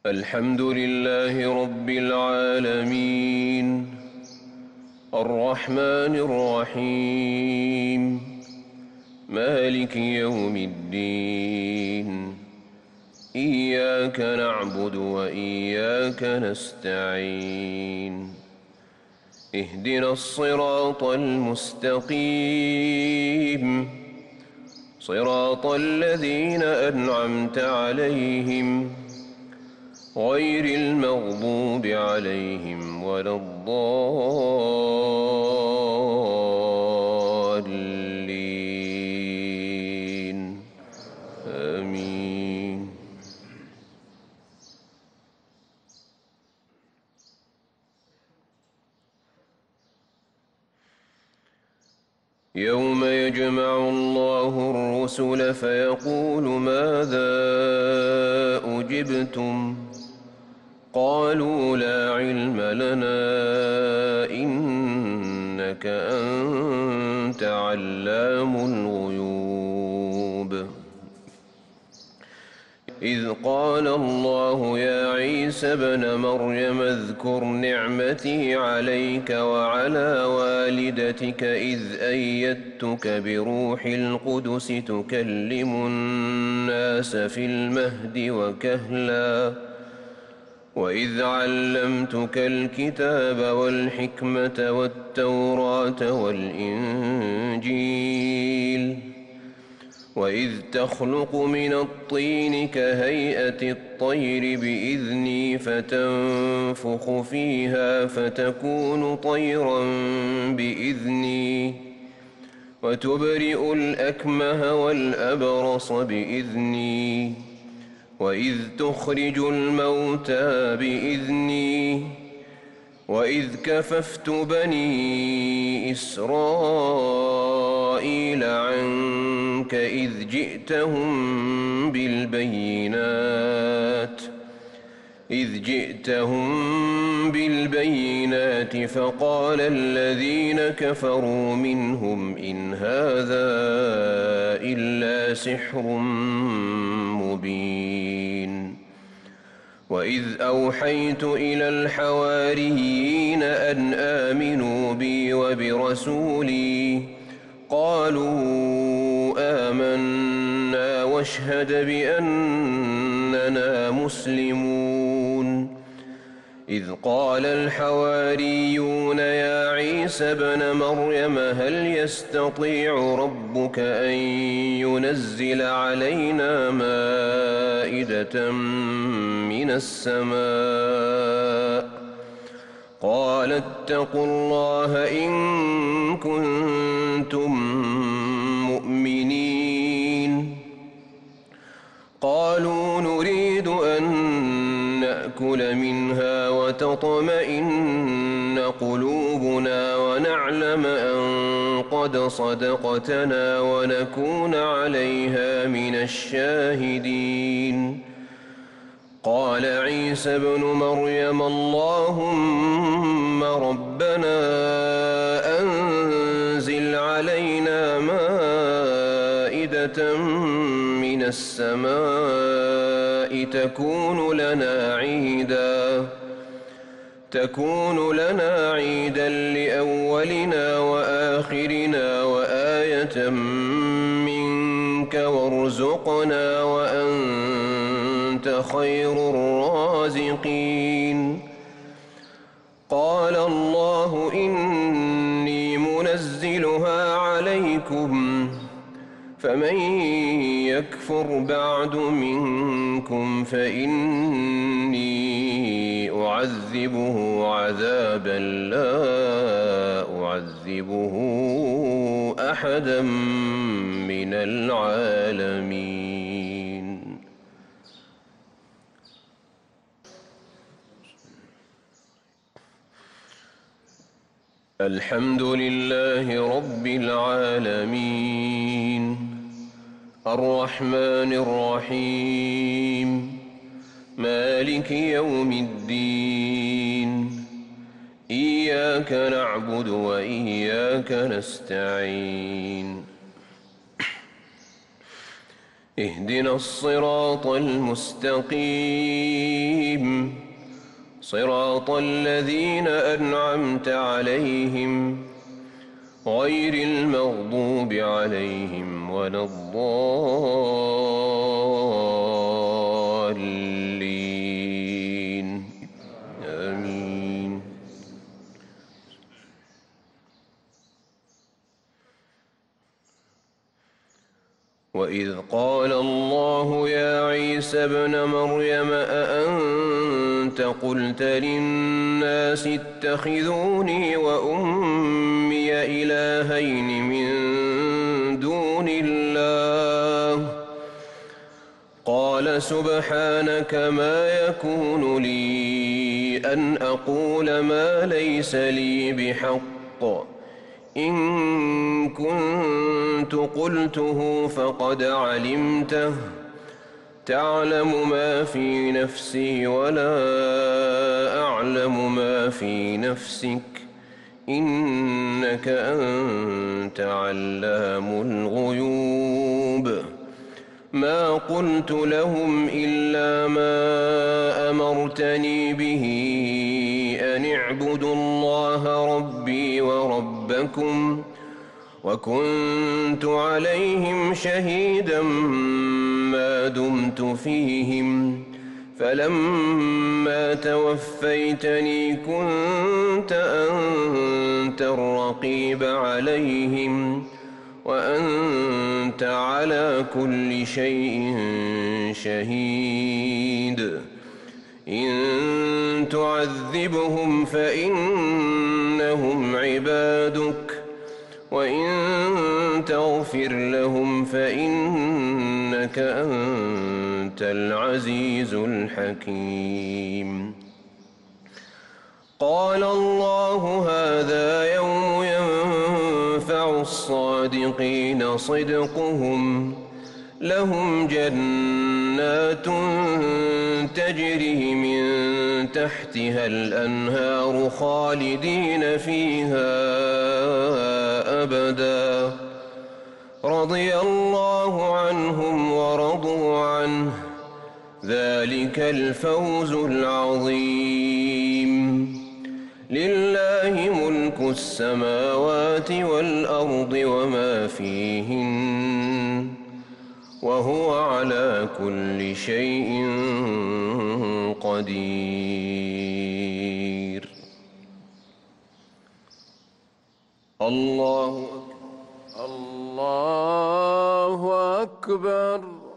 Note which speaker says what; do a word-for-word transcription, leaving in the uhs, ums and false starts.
Speaker 1: الحمد لله رب العالمين الرحمن الرحيم مالك يوم الدين إياك نعبد وإياك نستعين اهدنا الصراط المستقيم صراط الذين أنعمت عليهم غير المغضوب عليهم ولا الضالين آمين. يوم يجمع الله الرسل فيقول ماذا أجبتم قالوا لا علم لنا إنك أنت علام الغيوب. إذ قال الله يا عيسى ابن مريم اذكر نعمتي عليك وعلى والدتك إذ أيدتك بروح القدس تكلم الناس في المهد وكهلا وإذ علمتك الكتاب والحكمة والتوراة والإنجيل وإذ تخلق من الطين كهيئة الطير بإذني فتنفخ فيها فتكون طيرا بإذني وتبرئ الأكمه والأبرص بإذني وإذ تخرج الموتى بإذني وإذ كففت بني إسرائيل عنك إذ جئتهم بالبينات إذ جئتهم بالبينات فقال الذين كفروا منهم إن هذا إلا سحر مبين. وإذ أوحيت إلى الحواريين أن آمنوا بي وبرسولي قالوا آمنا واشهد بأننا مسلمون. إذ قال الحواريون يا عيسى ابن مريم هل يستطيع ربك أن ينزل علينا مائدة من السماء قال اتقوا الله إن كنتم مؤمنين. قالوا نريد أن نأكل منها وتطمئن قلوبنا ونعلم أن قد صدقتنا ونكون عليها من الشاهدين. قال عيسى ابن مريم اللهم ربنا أنزل علينا مائدة من السماء تكون لنا عيدا تكون لنا عيدا لأولنا وآخرنا وآية منك وارزقنا وأنت خير الرازقين. قال الله إني منزلها عليكم فمن يكفر بعد منكم فإني أعذبه عذابا لا أعذبه أحدا من العالمين. الحمد لله رب العالمين الرحمن الرحيم مالك يوم الدين إياك نعبد وإياك نستعين اهدنا الصراط المستقيم صراط الذين أنعمت عليهم غير المغضوب عليهم ولا الضالين آمين. وإذ قال الله يا عيسى ابن مريم أأنت قلت للناس اتخذوني وأمي إلهين من دون الله قال سبحانك ما يكون لي أن أقول ما ليس لي بحق إن كنت قلته فقد علمته تعلم ما في نفسي ولا أعلم ما في نفسك إنك أنت علام الغيوب ما قلت لهم إلا ما أمرتني به أن اعبدوا الله ربي وربكم وكنت عليهم شهيدا ما دمت فيهم فلما توفيتني كنت أنت الرقيب عليهم وأنت على كل شيء شهيد إن تعذبهم فإنهم عبادك وإن تغفر لهم فإنك أنت العزيز الحكيم. قال الله هذا يوم ينفع الصادقين صدقهم لهم جنات تجري من تحتها الأنهار خالدين فيها أبدا رضي الله عنهم ورضوا عنه ذلك الفوز العظيم. لله ملك السماوات والأرض وما فيهن وهو على كل شيء قدير. الله
Speaker 2: الله أكبر.